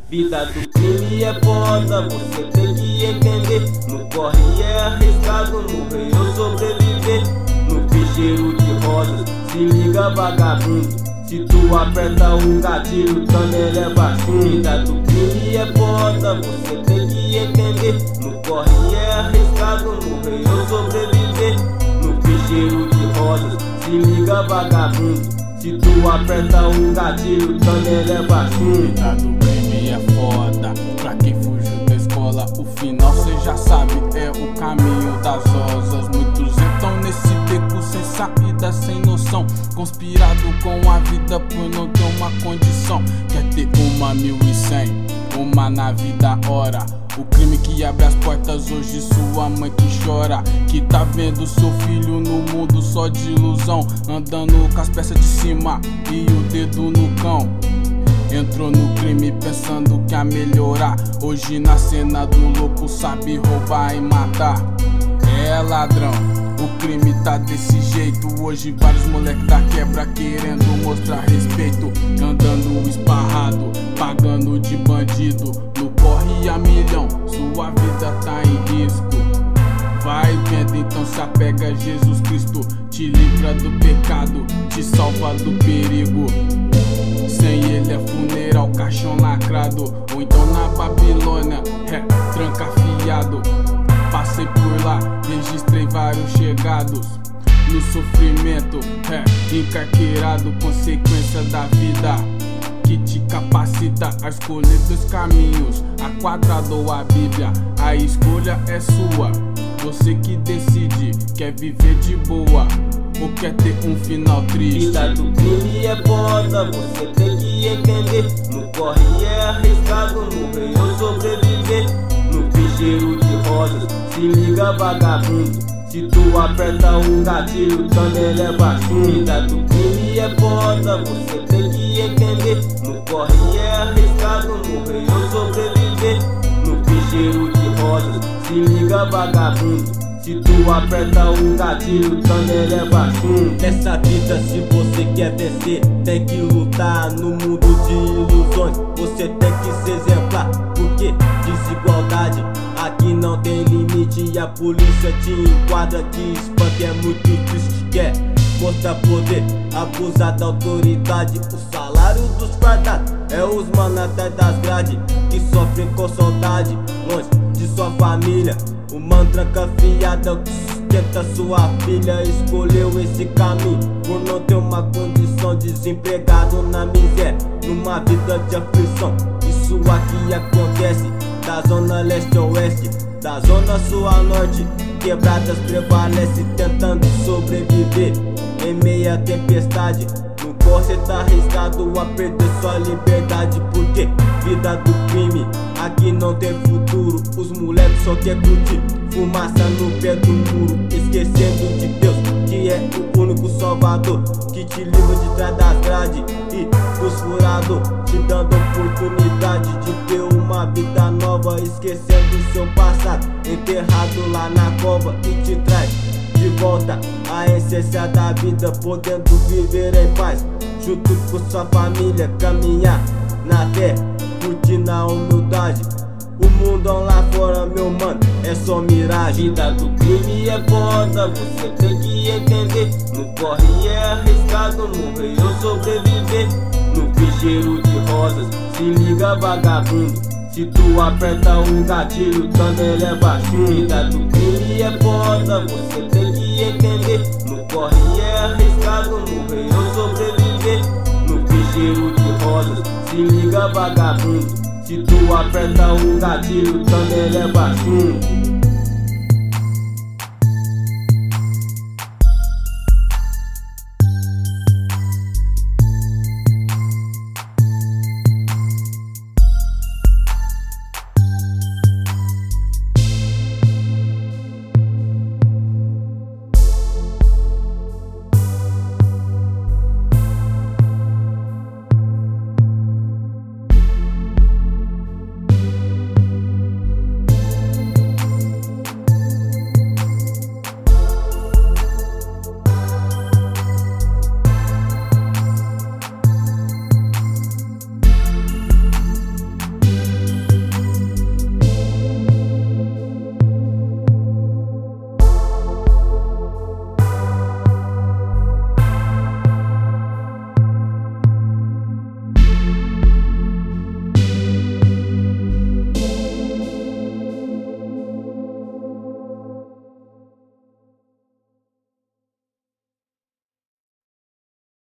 Vida do crime é foda, você tem que entender. No corre é arriscado, morrer ou sobreviver. No ficheiro de rosas, se liga vagabundo. Se tu aperta o gatilho, também leva chumbo. Vida do crime é foda, você tem que entender. No corre é arriscado, morrer ou sobreviver. No ficheiro de rosas, se liga vagabundo. Se tu aperta o gatilho, também leva chumbo. Vida do crime é foda, pra quem fugiu da escola, o final cê já sabe, é o caminho das rosas. Muitos entram nesse beco sem saída, sem noção, conspirado com a vida por não ter uma condição. Quer ter uma 1100, uma nave da hora. O crime que abre as portas hoje, sua mãe que chora, que tá vendo seu filho no mundo só de ilusão, andando com as peças de cima e o dedo no cão. Entrou no crime pensando que ia melhorar, hoje na cena do louco sabe roubar e matar. É ladrão, o crime tá desse jeito. Hoje vários moleques da quebra querendo mostrar respeito, andando esparrado, pagando de bandido. No corre a milhão, sua vida tá em risco. Vai vendo, então se apega a Jesus Cristo, te livra do pecado, te salva do perigo. Sem ele é funeral, caixão lacrado, ou então na Babilônia, tranca fiado. Passei por lá, registrei vários chegados no sofrimento, encarcerado, consequência da vida que te capacita a escolher dois caminhos, a quadrada ou a Bíblia. A escolha é sua, você que decide, quer viver de boa ou quer ter um final triste. Vida do crime é foda, você tem que entender. No corre é arriscado, morrer ou sobreviver. No ficheiro de rosas, se liga vagabundo. Se tu aperta o gatilho, também leva chumbo. Vida do crime é foda, você tem que entender. No corre é arriscado, morrer ou sobreviver. No ficheiro de rosas, se liga vagabundo. Se tu aperta o gatilho, também leva chumbo. Nessa vida, se você quer vencer, tem que lutar no mundo de ilusões. Você tem que ser exemplar, porque desigualdade aqui não tem limite. E a polícia te enquadra, te espanta, é muito triste. Quer mostrar poder, abusar da autoridade. O salário dos guardados é os mano atrás das grades, que sofrem com saudade, longe de sua família. O mano tranca fiada, que sustenta sua filha. Escolheu esse caminho por não ter uma condição, desempregado na miséria, numa vida de aflição. Isso aqui acontece da zona leste a oeste, da zona sul a norte. Quebradas prevalece tentando sobreviver em meia tempestade. No corre tá arriscado a perder sua liberdade, porque vida do crime aqui não tem futuro. Os moleques só quer curtir fumaça no pé do muro, esquecendo de Deus, que é o único salvador, que te livra de trás das grades e dos furados, te dando oportunidade de ter uma vida nova, esquecendo seu passado, enterrado lá na cova, e te traz de volta a essência da vida, podendo viver em paz junto com sua família, caminhar na fé, curtir na humildade. O mundão lá fora, meu mano, é só miragem. Vida do crime é foda, você tem que entender. No corre é arriscado, morrer ou sobreviver. No ficheiro de rosas, se liga vagabundo. Se tu aperta o gatilho, também leva chumbo. Vida do crime é foda, você tem que entender. No corre é arriscado, morrer ou sobreviver. No ficheiro de rosas, se liga vagabundo. Se tu aperta o gatilho, também leva chumbo.